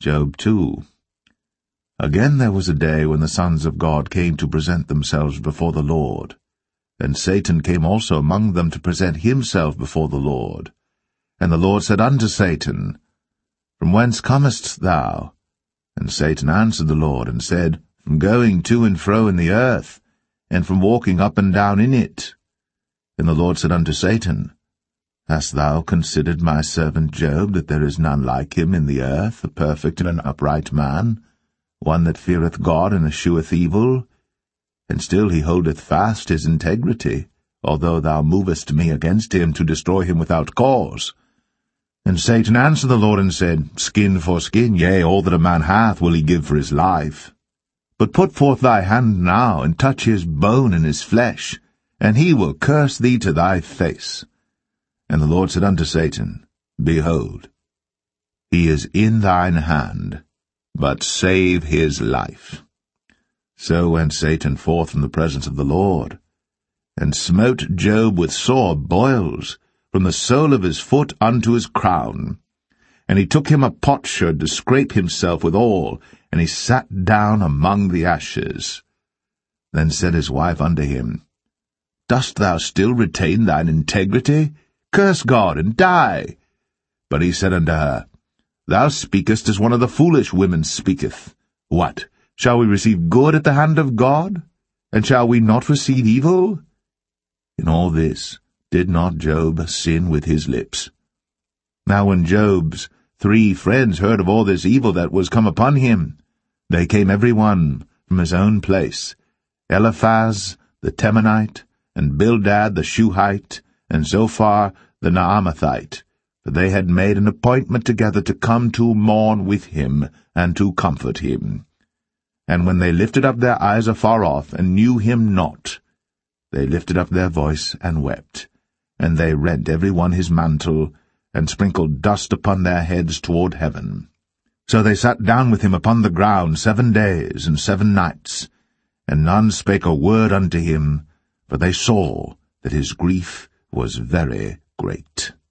Job 2. Again there was a day when the sons of God came to present themselves before the Lord. And Satan came also among them to present himself before the Lord. And the Lord said unto Satan, From whence comest thou? And Satan answered the Lord, and said, From going to and fro in the earth, and from walking up and down in it. And the Lord said unto Satan, Hast thou considered my servant Job, that there is none like him in the earth, a perfect and an upright man, one that feareth God and escheweth evil? And still he holdeth fast his integrity, although thou movest me against him to destroy him without cause. And Satan answered the Lord and said, Skin for skin, yea, all that a man hath will he give for his life. But put forth thy hand now, and touch his bone and his flesh, and he will curse thee to thy face. And the Lord said unto Satan, Behold, he is in thine hand, but save his life. So went Satan forth from the presence of the Lord, and smote Job with sore boils, from the sole of his foot unto his crown. And he took him a potsherd to scrape himself withal, and he sat down among the ashes. Then said his wife unto him, Dost thou still retain thine integrity? Curse God, and die. But he said unto her, Thou speakest as one of the foolish women speaketh. What? Shall we receive good at the hand of God? And shall we not receive evil? In all this did not Job sin with his lips. Now when Job's 3 friends heard of all this evil that was come upon him, they came every one from his own place, Eliphaz the Temanite, and Bildad the Shuhite, and Zophar the Naamathite, for they had made an appointment together to come to mourn with him, and to comfort him. And when they lifted up their eyes afar off, and knew him not, they lifted up their voice and wept, and they rent every one his mantle, and sprinkled dust upon their heads toward heaven. So they sat down with him upon the ground 7 days and 7 nights, and none spake a word unto him, for they saw that his grief was very great.